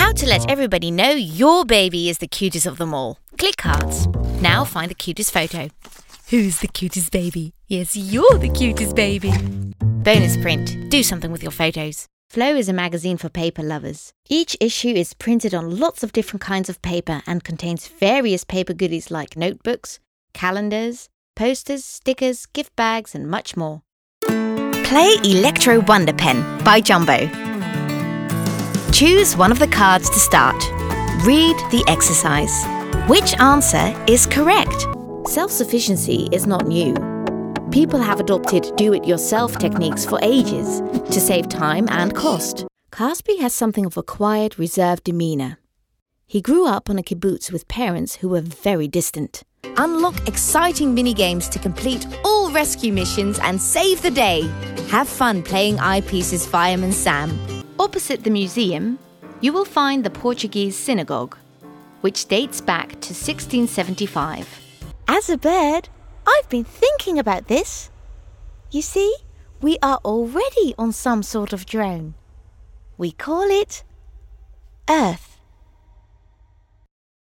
How to let everybody know your baby is the cutest of them all. Click cards. Now find the cutest photo. Who's the cutest baby? Yes, you're the cutest baby. Bonus print. Do something with your photos. Flow is a magazine for paper lovers. Each issue is printed on lots of different kinds of paper and contains various paper goodies like notebooks, calendars, posters, stickers, gift bags, and much more. Play Electro Wonder Pen by Jumbo. Choose one of the cards to start. Read the exercise. Which answer is correct? Self-sufficiency is not new. People have adopted do-it-yourself techniques for ages to save time and cost. Caspi has something of a quiet, reserved demeanour. He grew up on a kibbutz with parents who were very distant. Unlock exciting mini-games to complete all rescue missions and save the day. Have fun playing Eyepiece's Fireman Sam. Opposite the museum, you will find the Portuguese synagogue, which dates back to 1675. As a bird, I've been thinking about this. You see, we are already on some sort of drone. We call it Earth.